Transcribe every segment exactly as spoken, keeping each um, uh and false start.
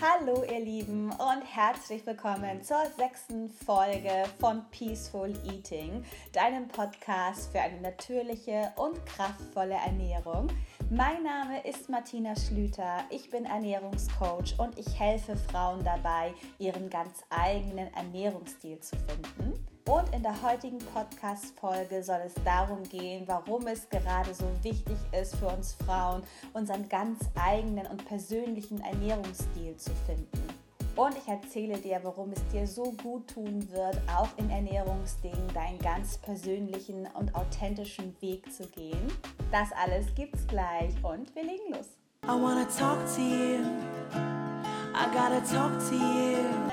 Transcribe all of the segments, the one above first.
Hallo ihr Lieben und herzlich willkommen zur sechsten Folge von Peaceful Eating, deinem Podcast für eine natürliche und kraftvolle Ernährung. Mein Name ist Martina Schlüter, ich bin Ernährungscoach und ich helfe Frauen dabei, ihren ganz eigenen Ernährungsstil zu finden. Und in der heutigen Podcast-Folge soll es darum gehen, warum es gerade so wichtig ist für uns Frauen, unseren ganz eigenen und persönlichen Ernährungsstil zu finden. Und ich erzähle dir, warum es dir so gut tun wird, auch in Ernährungsdingen deinen ganz persönlichen und authentischen Weg zu gehen. Das alles gibt's gleich und wir legen los. I wanna talk to you. I gotta talk to you.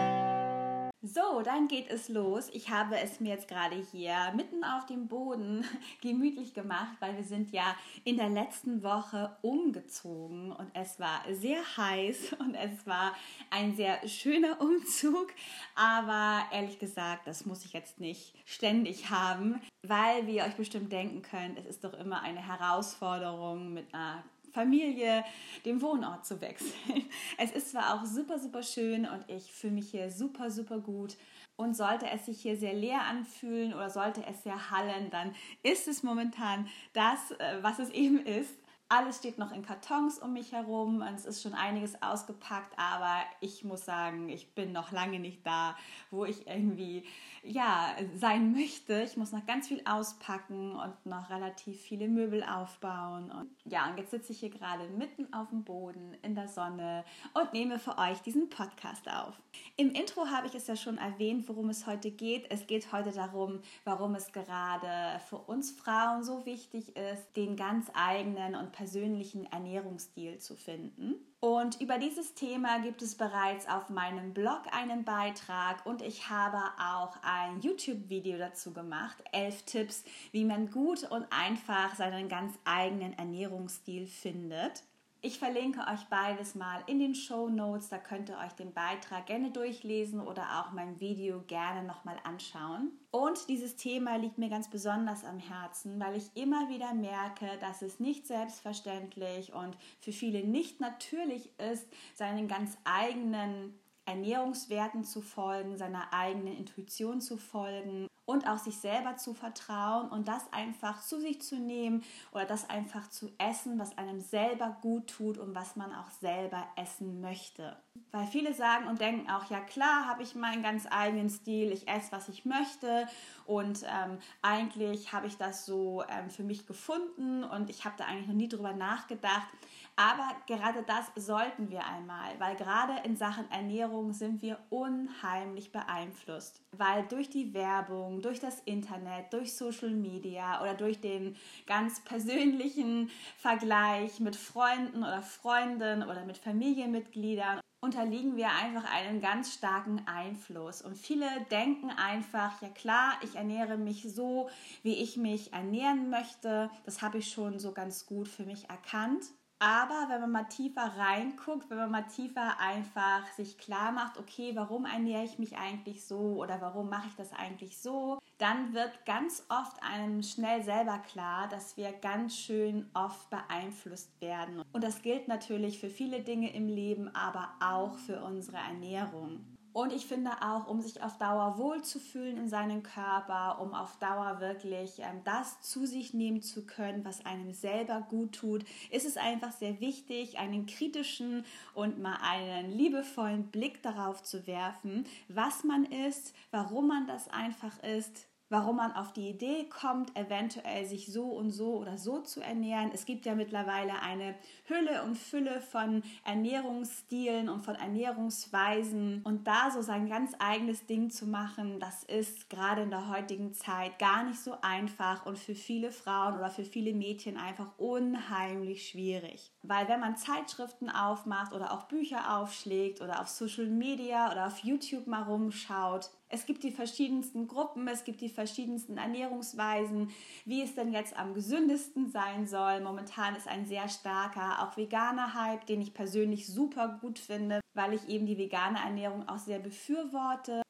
So, dann geht es los. Ich habe es mir jetzt gerade hier mitten auf dem Boden gemütlich gemacht, weil wir sind ja in der letzten Woche umgezogen und es war sehr heiß und es war ein sehr schöner Umzug, aber ehrlich gesagt, das muss ich jetzt nicht ständig haben, weil, wie ihr euch bestimmt denken könnt, es ist doch immer eine Herausforderung mit einer Familie, den Wohnort zu wechseln. Es ist zwar auch super, super schön und ich fühle mich hier super, super gut und sollte es sich hier sehr leer anfühlen oder sollte es sehr hallen, dann ist es momentan das, was es eben ist. Alles steht noch in Kartons um mich herum und es ist schon einiges ausgepackt, aber ich muss sagen, ich bin noch lange nicht da, wo ich irgendwie ja, sein möchte. Ich muss noch ganz viel auspacken und noch relativ viele Möbel aufbauen. Und ja, und jetzt sitze ich hier gerade mitten auf dem Boden in der Sonne und nehme für euch diesen Podcast auf. Im Intro habe ich es ja schon erwähnt, worum es heute geht. Es geht heute darum, warum es gerade für uns Frauen so wichtig ist, den ganz eigenen und persönlichen Ernährungsstil zu finden. Und über dieses Thema gibt es bereits auf meinem Blog einen Beitrag und ich habe auch ein YouTube-Video dazu gemacht, elf Tipps, wie man gut und einfach seinen ganz eigenen Ernährungsstil findet. Ich verlinke euch beides mal in den Shownotes, da könnt ihr euch den Beitrag gerne durchlesen oder auch mein Video gerne nochmal anschauen. Und dieses Thema liegt mir ganz besonders am Herzen, weil ich immer wieder merke, dass es nicht selbstverständlich und für viele nicht natürlich ist, seinen ganz eigenen Ernährungswerten zu folgen, seiner eigenen Intuition zu folgen und auch sich selber zu vertrauen und das einfach zu sich zu nehmen oder das einfach zu essen, was einem selber gut tut und was man auch selber essen möchte. Weil viele sagen und denken auch, ja klar, habe ich meinen ganz eigenen Stil, ich esse, was ich möchte und ähm, eigentlich habe ich das so ähm, für mich gefunden und ich habe da eigentlich noch nie drüber nachgedacht. Aber gerade das sollten wir einmal, weil gerade in Sachen Ernährung sind wir unheimlich beeinflusst. Weil durch die Werbung, durch das Internet, durch Social Media oder durch den ganz persönlichen Vergleich mit Freunden oder Freundinnen oder mit Familienmitgliedern unterliegen wir einfach einem ganz starken Einfluss. Und viele denken einfach, ja klar, ich ernähre mich so, wie ich mich ernähren möchte. Das habe ich schon so ganz gut für mich erkannt. Aber wenn man mal tiefer reinguckt, wenn man mal tiefer einfach sich klar macht, okay, warum ernähre ich mich eigentlich so oder warum mache ich das eigentlich so, dann wird ganz oft einem schnell selber klar, dass wir ganz schön oft beeinflusst werden. Und das gilt natürlich für viele Dinge im Leben, aber auch für unsere Ernährung. Und ich finde auch, um sich auf Dauer wohlzufühlen in seinem Körper, um auf Dauer wirklich ähm, das zu sich nehmen zu können, was einem selber gut tut, ist es einfach sehr wichtig, einen kritischen und mal einen liebevollen Blick darauf zu werfen, was man isst, warum man das einfach isst, warum man auf die Idee kommt, eventuell sich so und so oder so zu ernähren. Es gibt ja mittlerweile eine Hülle und Fülle von Ernährungsstilen und von Ernährungsweisen. Und da so sein ganz eigenes Ding zu machen, das ist gerade in der heutigen Zeit gar nicht so einfach und für viele Frauen oder für viele Mädchen einfach unheimlich schwierig. Weil wenn man Zeitschriften aufmacht oder auch Bücher aufschlägt oder auf Social Media oder auf YouTube mal rumschaut, es gibt die verschiedensten Gruppen, es gibt die verschiedensten Ernährungsweisen, wie es denn jetzt am gesündesten sein soll. Momentan ist ein sehr starker, auch veganer Hype, den ich persönlich super gut finde, weil ich eben die vegane Ernährung auch sehr befürworte.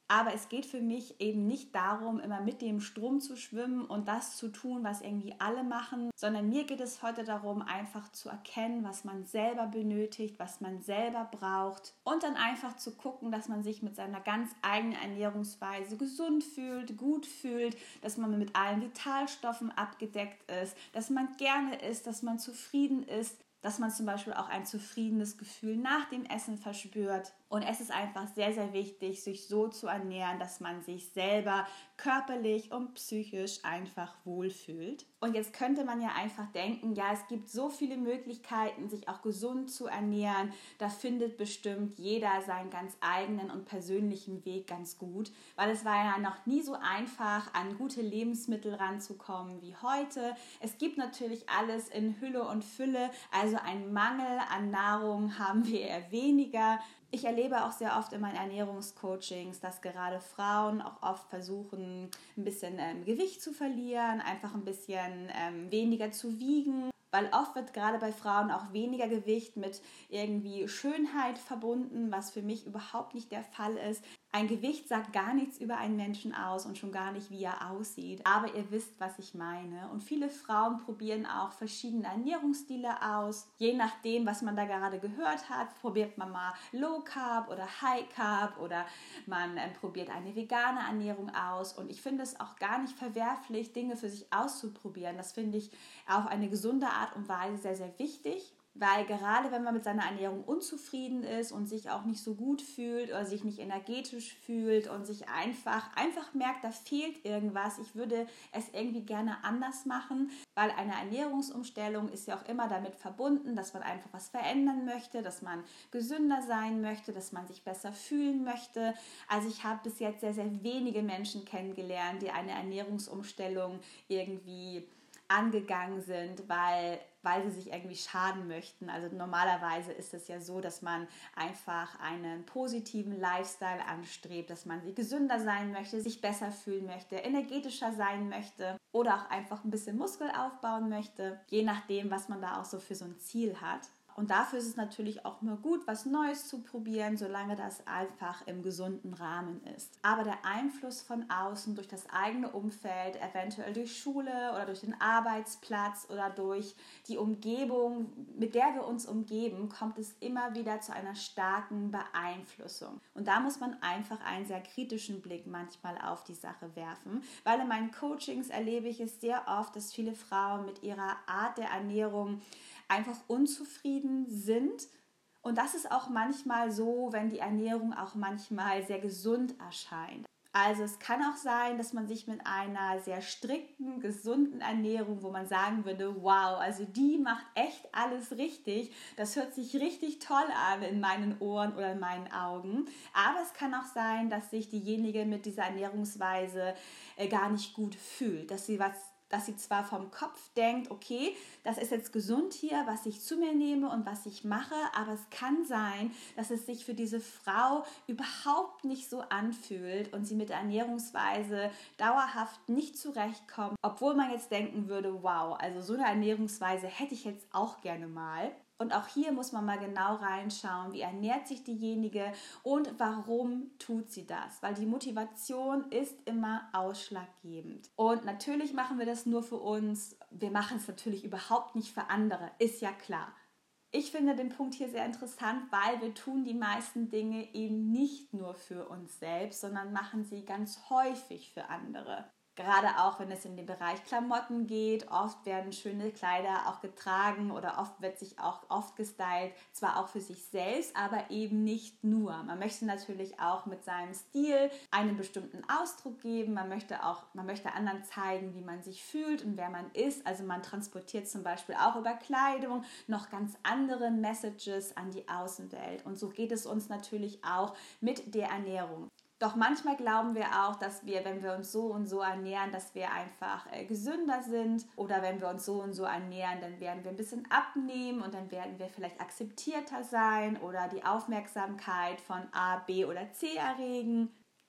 Aber es geht für mich eben nicht darum, immer mit dem Strom zu schwimmen und das zu tun, was irgendwie alle machen, sondern mir geht es heute darum, einfach zu erkennen, was man selber benötigt, was man selber braucht und dann einfach zu gucken, dass man sich mit seiner ganz eigenen Ernährungsweise gesund fühlt, gut fühlt, dass man mit allen Vitalstoffen abgedeckt ist, dass man gerne isst, dass man zufrieden ist, dass man zum Beispiel auch ein zufriedenes Gefühl nach dem Essen verspürt. Und es ist einfach sehr, sehr wichtig, sich so zu ernähren, dass man sich selber körperlich und psychisch einfach wohlfühlt. Und jetzt könnte man ja einfach denken, ja, es gibt so viele Möglichkeiten, sich auch gesund zu ernähren. Da findet bestimmt jeder seinen ganz eigenen und persönlichen Weg ganz gut. Weil es war ja noch nie so einfach, an gute Lebensmittel ranzukommen wie heute. Es gibt natürlich alles in Hülle und Fülle. Also einen Mangel an Nahrung haben wir eher weniger. Ich erlebe auch sehr oft in meinen Ernährungscoachings, dass gerade Frauen auch oft versuchen, ein bisschen ähm, Gewicht zu verlieren, einfach ein bisschen ähm, weniger zu wiegen. Weil oft wird gerade bei Frauen auch weniger Gewicht mit irgendwie Schönheit verbunden, was für mich überhaupt nicht der Fall ist. Ein Gewicht sagt gar nichts über einen Menschen aus und schon gar nicht, wie er aussieht. Aber ihr wisst, was ich meine. Und viele Frauen probieren auch verschiedene Ernährungsstile aus. Je nachdem, was man da gerade gehört hat, probiert man mal Low Carb oder High Carb oder man äh, probiert eine vegane Ernährung aus. Und ich finde es auch gar nicht verwerflich, Dinge für sich auszuprobieren. Das finde ich auf eine gesunde Art und Weise sehr, sehr wichtig. Weil gerade wenn man mit seiner Ernährung unzufrieden ist und sich auch nicht so gut fühlt oder sich nicht energetisch fühlt und sich einfach, einfach merkt, da fehlt irgendwas, ich würde es irgendwie gerne anders machen, weil eine Ernährungsumstellung ist ja auch immer damit verbunden, dass man einfach was verändern möchte, dass man gesünder sein möchte, dass man sich besser fühlen möchte. Also ich habe bis jetzt sehr, sehr wenige Menschen kennengelernt, die eine Ernährungsumstellung irgendwie angegangen sind, weil, weil sie sich irgendwie schaden möchten. Also normalerweise ist es ja so, dass man einfach einen positiven Lifestyle anstrebt, dass man sich gesünder sein möchte, sich besser fühlen möchte, energetischer sein möchte oder auch einfach ein bisschen Muskel aufbauen möchte, je nachdem, was man da auch so für so ein Ziel hat. Und dafür ist es natürlich auch mal gut, was Neues zu probieren, solange das einfach im gesunden Rahmen ist. Aber der Einfluss von außen durch das eigene Umfeld, eventuell durch Schule oder durch den Arbeitsplatz oder durch die Umgebung, mit der wir uns umgeben, kommt es immer wieder zu einer starken Beeinflussung. Und da muss man einfach einen sehr kritischen Blick manchmal auf die Sache werfen, weil in meinen Coachings erlebe ich es sehr oft, dass viele Frauen mit ihrer Art der Ernährung einfach unzufrieden sind. Und das ist auch manchmal so, wenn die Ernährung auch manchmal sehr gesund erscheint. Also es kann auch sein, dass man sich mit einer sehr strikten, gesunden Ernährung, wo man sagen würde, wow, also die macht echt alles richtig. Das hört sich richtig toll an in meinen Ohren oder in meinen Augen. Aber es kann auch sein, dass sich diejenige mit dieser Ernährungsweise äh, gar nicht gut fühlt, dass sie was dass sie zwar vom Kopf denkt, okay, das ist jetzt gesund hier, was ich zu mir nehme und was ich mache, aber es kann sein, dass es sich für diese Frau überhaupt nicht so anfühlt und sie mit der Ernährungsweise dauerhaft nicht zurechtkommt, obwohl man jetzt denken würde, wow, also so eine Ernährungsweise hätte ich jetzt auch gerne mal. Und auch hier muss man mal genau reinschauen, wie ernährt sich diejenige und warum tut sie das? Weil die Motivation ist immer ausschlaggebend. Und natürlich machen wir das nur für uns. Wir machen es natürlich überhaupt nicht für andere, ist ja klar. Ich finde den Punkt hier sehr interessant, weil wir tun die meisten Dinge eben nicht nur für uns selbst, sondern machen sie ganz häufig für andere. Gerade auch, wenn es in den Bereich Klamotten geht, oft werden schöne Kleider auch getragen oder oft wird sich auch oft gestylt, zwar auch für sich selbst, aber eben nicht nur. Man möchte natürlich auch mit seinem Stil einen bestimmten Ausdruck geben, man möchte auch, man möchte anderen zeigen, wie man sich fühlt und wer man ist. Also man transportiert zum Beispiel auch über Kleidung noch ganz andere Messages an die Außenwelt. Und so geht es uns natürlich auch mit der Ernährung. Doch manchmal glauben wir auch, dass wir, wenn wir uns so und so ernähren, dass wir einfach äh, gesünder sind. Oder wenn wir uns so und so ernähren, dann werden wir ein bisschen abnehmen und dann werden wir vielleicht akzeptierter sein oder die Aufmerksamkeit von A, B oder C erregen.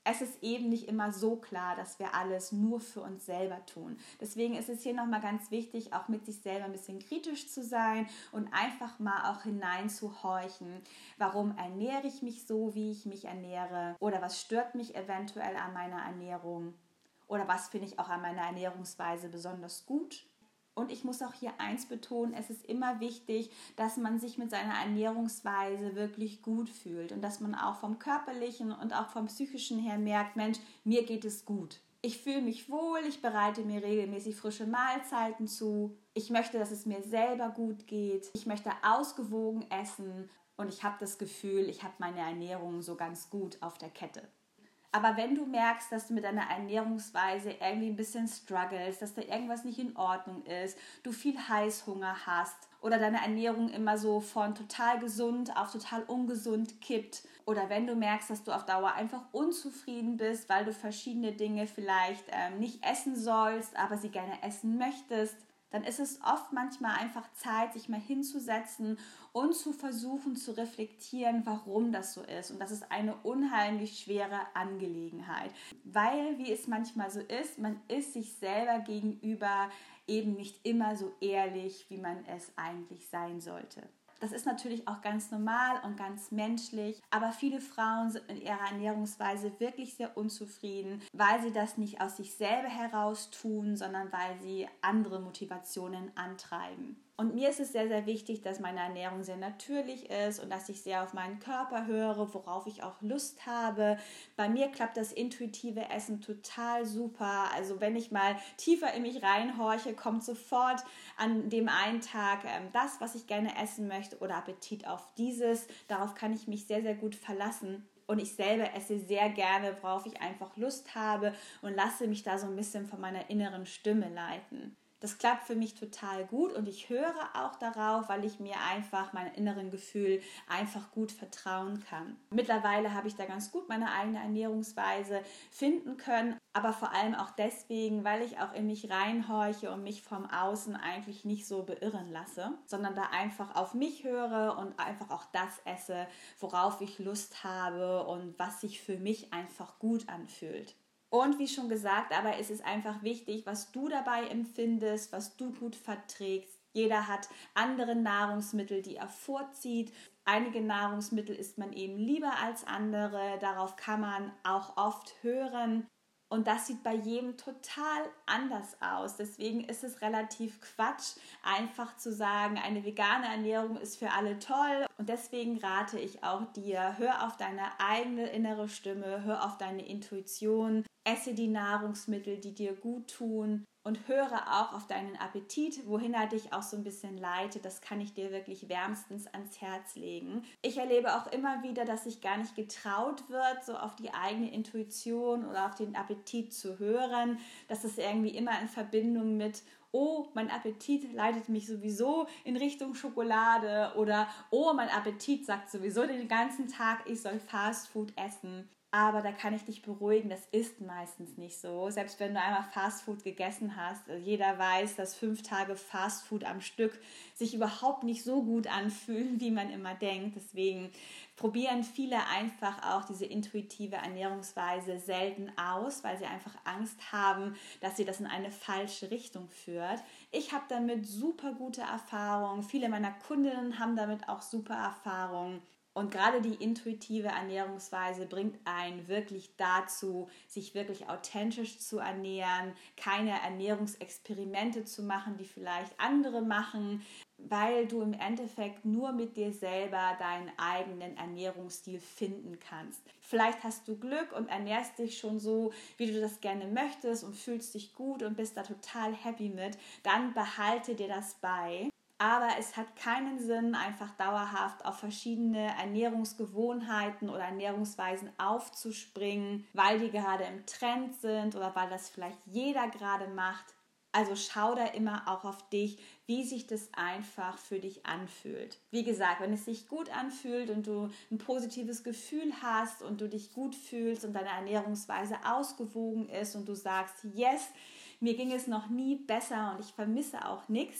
es ist eben nicht immer so klar, dass wir alles nur für uns selber tun. Deswegen ist es hier nochmal ganz wichtig, auch mit sich selber ein bisschen kritisch zu sein und einfach mal auch hineinzuhorchen, warum ernähre ich mich so, wie ich mich ernähre, oder was stört mich eventuell an meiner Ernährung oder was finde ich auch an meiner Ernährungsweise besonders gut. Und ich muss auch hier eins betonen, es ist immer wichtig, dass man sich mit seiner Ernährungsweise wirklich gut fühlt und dass man auch vom körperlichen und auch vom psychischen her merkt, Mensch, mir geht es gut. Ich fühle mich wohl, ich bereite mir regelmäßig frische Mahlzeiten zu. Ich möchte, dass es mir selber gut geht. Ich möchte ausgewogen essen und ich habe das Gefühl, ich habe meine Ernährung so ganz gut auf der Kette. Aber wenn du merkst, dass du mit deiner Ernährungsweise irgendwie ein bisschen struggles, dass da irgendwas nicht in Ordnung ist, du viel Heißhunger hast oder deine Ernährung immer so von total gesund auf total ungesund kippt, oder wenn du merkst, dass du auf Dauer einfach unzufrieden bist, weil du verschiedene Dinge vielleicht ähm, nicht essen sollst, aber sie gerne essen möchtest, dann ist es oft manchmal einfach Zeit, sich mal hinzusetzen und zu versuchen zu reflektieren, warum das so ist. Und das ist eine unheimlich schwere Angelegenheit, weil, wie es manchmal so ist, man ist sich selber gegenüber eben nicht immer so ehrlich, wie man es eigentlich sein sollte. Das ist natürlich auch ganz normal und ganz menschlich, aber viele Frauen sind mit ihrer Ernährungsweise wirklich sehr unzufrieden, weil sie das nicht aus sich selber heraus tun, sondern weil sie andere Motivationen antreiben. Und mir ist es sehr, sehr wichtig, dass meine Ernährung sehr natürlich ist und dass ich sehr auf meinen Körper höre, worauf ich auch Lust habe. Bei mir klappt das intuitive Essen total super. Also wenn ich mal tiefer in mich reinhorche, kommt sofort an dem einen Tag ähm, das, was ich gerne essen möchte, oder Appetit auf dieses. Darauf kann ich mich sehr, sehr gut verlassen. Und ich selber esse sehr gerne, worauf ich einfach Lust habe, und lasse mich da so ein bisschen von meiner inneren Stimme leiten. Das klappt für mich total gut und ich höre auch darauf, weil ich mir einfach meinem inneren Gefühl einfach gut vertrauen kann. Mittlerweile habe ich da ganz gut meine eigene Ernährungsweise finden können, aber vor allem auch deswegen, weil ich auch in mich reinhorche und mich vom Außen eigentlich nicht so beirren lasse, sondern da einfach auf mich höre und einfach auch das esse, worauf ich Lust habe und was sich für mich einfach gut anfühlt. Und wie schon gesagt, aber es ist einfach wichtig, was du dabei empfindest, was du gut verträgst. Jeder hat andere Nahrungsmittel, die er vorzieht. Einige Nahrungsmittel isst man eben lieber als andere. Darauf kann man auch oft hören. Und das sieht bei jedem total anders aus. Deswegen ist es relativ Quatsch, einfach zu sagen, eine vegane Ernährung ist für alle toll. Und deswegen rate ich auch dir, hör auf deine eigene innere Stimme, hör auf deine Intuition, esse die Nahrungsmittel, die dir gut tun, und höre auch auf deinen Appetit, wohin er dich auch so ein bisschen leitet. Das kann ich dir wirklich wärmstens ans Herz legen. Ich erlebe auch immer wieder, dass sich gar nicht getraut wird, so auf die eigene Intuition oder auf den Appetit zu hören. Das ist irgendwie immer in Verbindung mit: oh, mein Appetit leitet mich sowieso in Richtung Schokolade, oder oh, mein Appetit sagt sowieso den ganzen Tag, ich soll Fastfood essen. Aber da kann ich dich beruhigen, das ist meistens nicht so. Selbst wenn du einmal Fastfood gegessen hast, jeder weiß, dass fünf Tage Fastfood am Stück sich überhaupt nicht so gut anfühlen, wie man immer denkt. Deswegen probieren viele einfach auch diese intuitive Ernährungsweise selten aus, weil sie einfach Angst haben, dass sie das in eine falsche Richtung führt. Ich habe damit super gute Erfahrungen. Viele meiner Kundinnen haben damit auch super Erfahrungen. Und gerade die intuitive Ernährungsweise bringt einen wirklich dazu, sich wirklich authentisch zu ernähren, keine Ernährungsexperimente zu machen, die vielleicht andere machen, weil du im Endeffekt nur mit dir selber deinen eigenen Ernährungsstil finden kannst. Vielleicht hast du Glück und ernährst dich schon so, wie du das gerne möchtest, und fühlst dich gut und bist da total happy mit. Dann behalte dir das bei. Aber es hat keinen Sinn, einfach dauerhaft auf verschiedene Ernährungsgewohnheiten oder Ernährungsweisen aufzuspringen, weil die gerade im Trend sind oder weil das vielleicht jeder gerade macht. Also schau da immer auch auf dich, wie sich das einfach für dich anfühlt. Wie gesagt, wenn es sich gut anfühlt und du ein positives Gefühl hast und du dich gut fühlst und deine Ernährungsweise ausgewogen ist und du sagst, yes, mir ging es noch nie besser und ich vermisse auch nichts,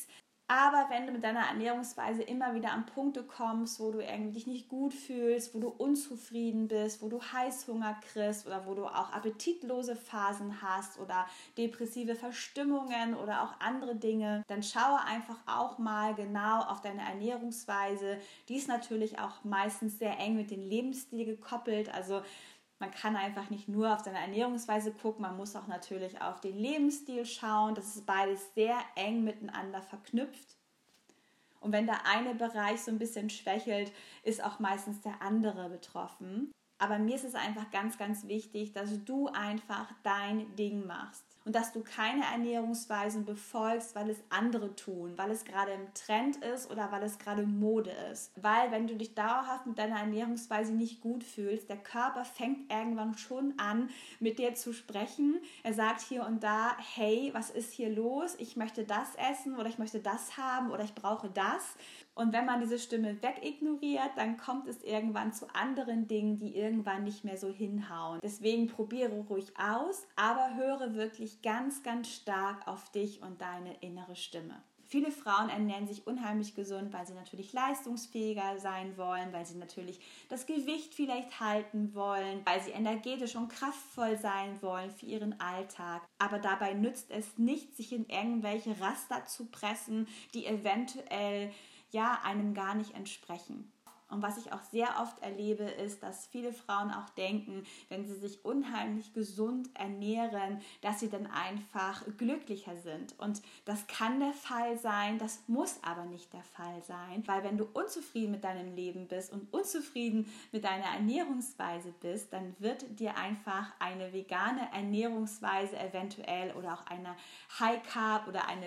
Aber wenn du mit deiner Ernährungsweise immer wieder an Punkte kommst, wo du irgendwie dich nicht gut fühlst, wo du unzufrieden bist, wo du Heißhunger kriegst oder wo du auch appetitlose Phasen hast oder depressive Verstimmungen oder auch andere Dinge, dann schaue einfach auch mal genau auf deine Ernährungsweise. Die ist natürlich auch meistens sehr eng mit dem Lebensstil gekoppelt, also man kann einfach nicht nur auf seine Ernährungsweise gucken, man muss auch natürlich auf den Lebensstil schauen. Das ist beides sehr eng miteinander verknüpft. Und wenn der eine Bereich so ein bisschen schwächelt, ist auch meistens der andere betroffen. Aber mir ist es einfach ganz, ganz wichtig, dass du einfach dein Ding machst. Und dass du keine Ernährungsweisen befolgst, weil es andere tun, weil es gerade im Trend ist oder weil es gerade Mode ist. Weil wenn du dich dauerhaft mit deiner Ernährungsweise nicht gut fühlst, der Körper fängt irgendwann schon an, mit dir zu sprechen. Er sagt hier und da, hey, was ist hier los? Ich möchte das essen oder ich möchte das haben oder ich brauche das. Und wenn man diese Stimme wegignoriert, dann kommt es irgendwann zu anderen Dingen, die irgendwann nicht mehr so hinhauen. Deswegen probiere ruhig aus, aber höre wirklich ganz, ganz stark auf dich und deine innere Stimme. Viele Frauen ernähren sich unheimlich gesund, weil sie natürlich leistungsfähiger sein wollen, weil sie natürlich das Gewicht vielleicht halten wollen, weil sie energetisch und kraftvoll sein wollen für ihren Alltag. Aber dabei nützt es nicht, sich in irgendwelche Raster zu pressen, die eventuell ja, einem gar nicht entsprechen. Und was ich auch sehr oft erlebe, ist, dass viele Frauen auch denken, wenn sie sich unheimlich gesund ernähren, dass sie dann einfach glücklicher sind. Und das kann der Fall sein, das muss aber nicht der Fall sein, weil wenn du unzufrieden mit deinem Leben bist und unzufrieden mit deiner Ernährungsweise bist, dann wird dir einfach eine vegane Ernährungsweise eventuell oder auch eine High-Carb oder eine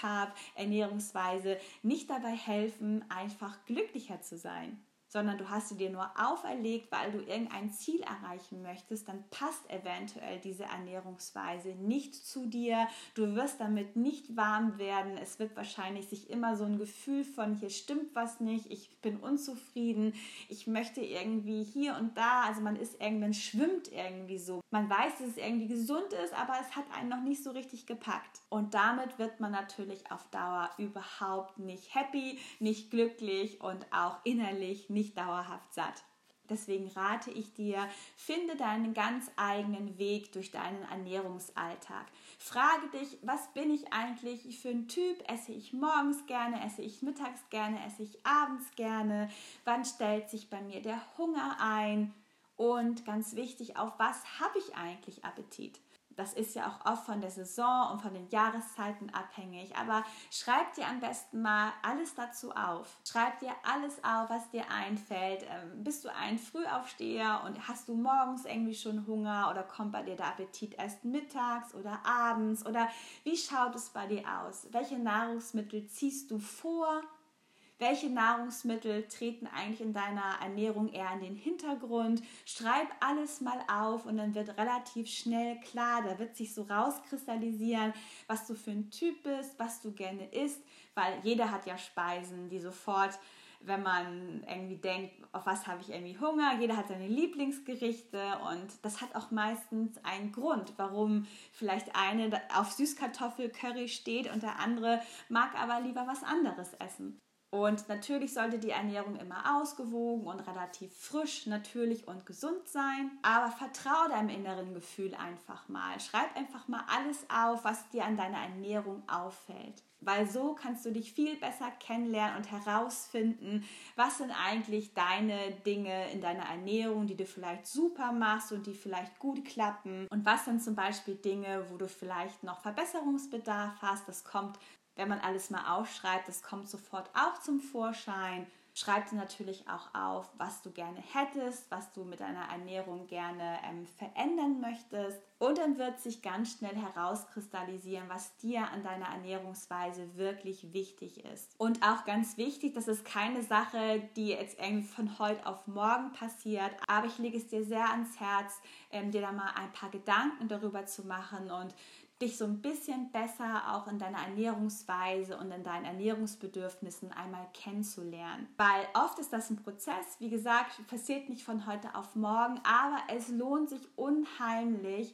Low-Carb-Ernährungsweise nicht dabei helfen, einfach glücklicher zu sein, sondern du hast sie dir nur auferlegt, weil du irgendein Ziel erreichen möchtest, dann passt eventuell diese Ernährungsweise nicht zu dir. Du wirst damit nicht warm werden. Es wird wahrscheinlich sich immer so ein Gefühl von, hier stimmt was nicht, ich bin unzufrieden, ich möchte irgendwie hier und da, also man ist irgendwann, schwimmt irgendwie so. Man weiß, dass es irgendwie gesund ist, aber es hat einen noch nicht so richtig gepackt. Und damit wird man natürlich auf Dauer überhaupt nicht happy, nicht glücklich und auch innerlich nicht nicht dauerhaft satt. Deswegen rate ich dir, finde deinen ganz eigenen Weg durch deinen Ernährungsalltag. Frage dich, was bin ich eigentlich für ein Typ? Esse ich morgens gerne, esse ich mittags gerne, esse ich abends gerne? Wann stellt sich bei mir der Hunger ein? Und ganz wichtig, auf was habe ich eigentlich Appetit? Das ist ja auch oft von der Saison und von den Jahreszeiten abhängig. Aber schreib dir am besten mal alles dazu auf. Schreib dir alles auf, was dir einfällt. Ähm, bist du ein Frühaufsteher und hast du morgens irgendwie schon Hunger oder kommt bei dir der Appetit erst mittags oder abends? Oder wie schaut es bei dir aus? Welche Nahrungsmittel ziehst du vor? Welche Nahrungsmittel treten eigentlich in deiner Ernährung eher in den Hintergrund? Schreib alles mal auf und dann wird relativ schnell klar, da wird sich so rauskristallisieren, was du für ein Typ bist, was du gerne isst, weil jeder hat ja Speisen, die sofort, wenn man irgendwie denkt, auf was habe ich irgendwie Hunger, jeder hat seine Lieblingsgerichte und das hat auch meistens einen Grund, warum vielleicht eine auf Süßkartoffelcurry steht und der andere mag aber lieber was anderes essen. Und natürlich sollte die Ernährung immer ausgewogen und relativ frisch, natürlich und gesund sein. Aber vertraue deinem inneren Gefühl einfach mal. Schreib einfach mal alles auf, was dir an deiner Ernährung auffällt. Weil so kannst du dich viel besser kennenlernen und herausfinden, was sind eigentlich deine Dinge in deiner Ernährung, die du vielleicht super machst und die vielleicht gut klappen. Und was sind zum Beispiel Dinge, wo du vielleicht noch Verbesserungsbedarf hast. Das kommt, wenn man alles mal aufschreibt, das kommt sofort auch zum Vorschein. Schreib dir natürlich auch auf, was du gerne hättest, was du mit deiner Ernährung gerne ähm, verändern möchtest. Und dann wird sich ganz schnell herauskristallisieren, was dir an deiner Ernährungsweise wirklich wichtig ist. Und auch ganz wichtig, das ist keine Sache, die jetzt irgendwie von heute auf morgen passiert, aber ich lege es dir sehr ans Herz, ähm, dir da mal ein paar Gedanken darüber zu machen und dich so ein bisschen besser auch in deiner Ernährungsweise und in deinen Ernährungsbedürfnissen einmal kennenzulernen. Weil oft ist das ein Prozess, wie gesagt, passiert nicht von heute auf morgen, aber es lohnt sich unheimlich,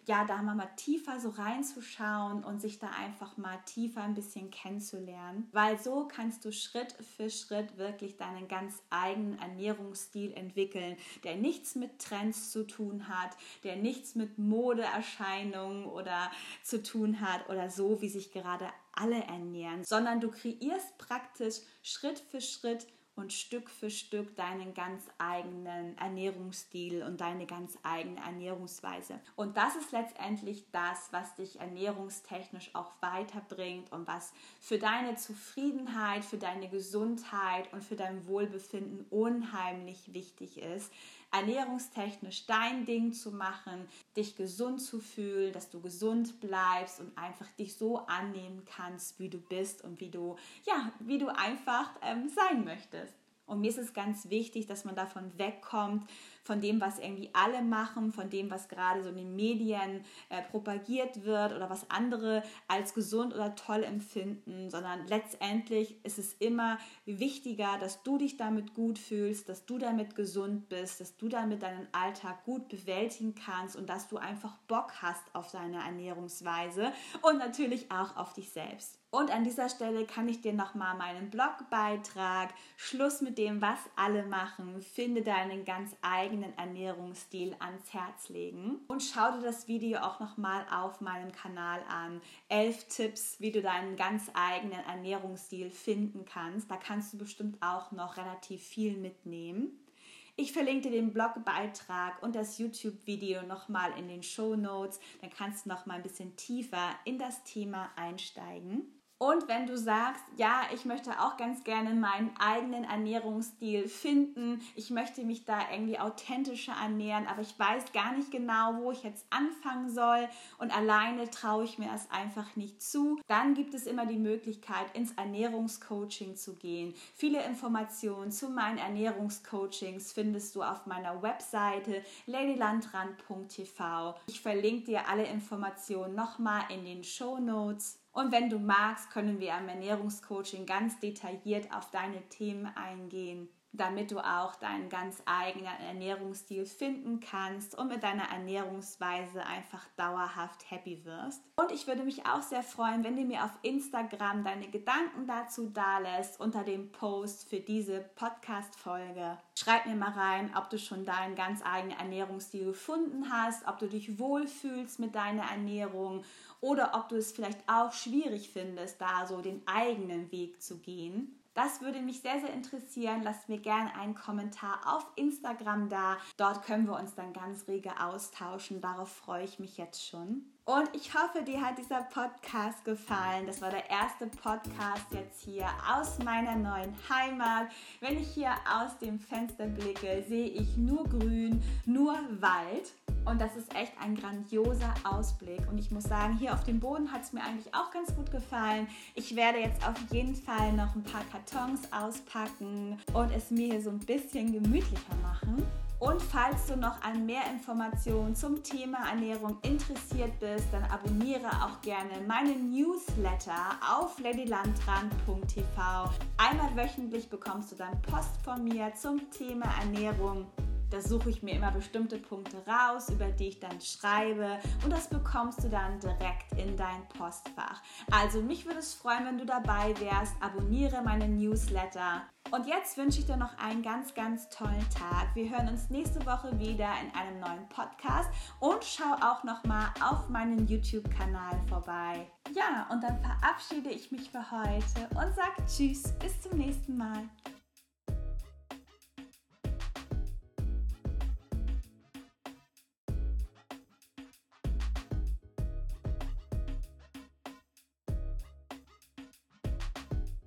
ja, da mal tiefer so reinzuschauen und sich da einfach mal tiefer ein bisschen kennenzulernen, weil so kannst du Schritt für Schritt wirklich deinen ganz eigenen Ernährungsstil entwickeln, der nichts mit Trends zu tun hat, der nichts mit Modeerscheinungen oder zu tun hat oder so, wie sich gerade alle ernähren, sondern du kreierst praktisch Schritt für Schritt und Stück für Stück deinen ganz eigenen Ernährungsstil und deine ganz eigene Ernährungsweise. Und das ist letztendlich das, was dich ernährungstechnisch auch weiterbringt und was für deine Zufriedenheit, für deine Gesundheit und für dein Wohlbefinden unheimlich wichtig ist. Ernährungstechnisch dein Ding zu machen, dich gesund zu fühlen, dass du gesund bleibst und einfach dich so annehmen kannst, wie du bist und wie du, ja, wie du einfach ähm, sein möchtest. Und mir ist es ganz wichtig, dass man davon wegkommt, von dem, was irgendwie alle machen, von dem, was gerade so in den Medien äh, propagiert wird oder was andere als gesund oder toll empfinden, sondern letztendlich ist es immer wichtiger, dass du dich damit gut fühlst, dass du damit gesund bist, dass du damit deinen Alltag gut bewältigen kannst und dass du einfach Bock hast auf deine Ernährungsweise und natürlich auch auf dich selbst. Und an dieser Stelle kann ich dir nochmal meinen Blogbeitrag Schluss mit dem, was alle machen, finde deinen ganz eigenen Ernährungsstil ans Herz legen. Und schau dir das Video auch nochmal auf meinem Kanal an. Elf Tipps, wie du deinen ganz eigenen Ernährungsstil finden kannst. Da kannst du bestimmt auch noch relativ viel mitnehmen. Ich verlinke dir den Blogbeitrag und das YouTube-Video nochmal in den Shownotes. Dann kannst du noch mal ein bisschen tiefer in das Thema einsteigen. Und wenn du sagst, ja, ich möchte auch ganz gerne meinen eigenen Ernährungsstil finden, ich möchte mich da irgendwie authentischer ernähren, aber ich weiß gar nicht genau, wo ich jetzt anfangen soll und alleine traue ich mir das einfach nicht zu, dann gibt es immer die Möglichkeit, ins Ernährungscoaching zu gehen. Viele Informationen zu meinen Ernährungscoachings findest du auf meiner Webseite ladylandrand punkt t v. Ich verlinke dir alle Informationen nochmal in den Shownotes. Und wenn du magst, können wir am Ernährungscoaching ganz detailliert auf deine Themen eingehen, damit du auch deinen ganz eigenen Ernährungsstil finden kannst und mit deiner Ernährungsweise einfach dauerhaft happy wirst. Und ich würde mich auch sehr freuen, wenn du mir auf Instagram deine Gedanken dazu dalässt unter dem Post für diese Podcast-Folge. Schreib mir mal rein, ob du schon deinen ganz eigenen Ernährungsstil gefunden hast, ob du dich wohlfühlst mit deiner Ernährung oder ob du es vielleicht auch schwierig findest, da so den eigenen Weg zu gehen. Das würde mich sehr, sehr interessieren. Lasst mir gerne einen Kommentar auf Instagram da. Dort können wir uns dann ganz rege austauschen. Darauf freue ich mich jetzt schon. Und ich hoffe, dir hat dieser Podcast gefallen. Das war der erste Podcast jetzt hier aus meiner neuen Heimat. Wenn ich hier aus dem Fenster blicke, sehe ich nur Grün, nur Wald. Und das ist echt ein grandioser Ausblick. Und ich muss sagen, hier auf dem Boden hat es mir eigentlich auch ganz gut gefallen. Ich werde jetzt auf jeden Fall noch ein paar Kartons auspacken und es mir hier so ein bisschen gemütlicher machen. Und falls du noch an mehr Informationen zum Thema Ernährung interessiert bist, dann abonniere auch gerne meinen Newsletter auf ladylandrand punkt t v. Einmal wöchentlich bekommst du dann Post von mir zum Thema Ernährung. Da suche ich mir immer bestimmte Punkte raus, über die ich dann schreibe und das bekommst du dann direkt in dein Postfach. Also mich würde es freuen, wenn du dabei wärst. Abonniere meinen Newsletter. Und jetzt wünsche ich dir noch einen ganz, ganz tollen Tag. Wir hören uns nächste Woche wieder in einem neuen Podcast und schau auch nochmal auf meinen YouTube-Kanal vorbei. Ja, und dann verabschiede ich mich für heute und sage Tschüss, bis zum nächsten Mal.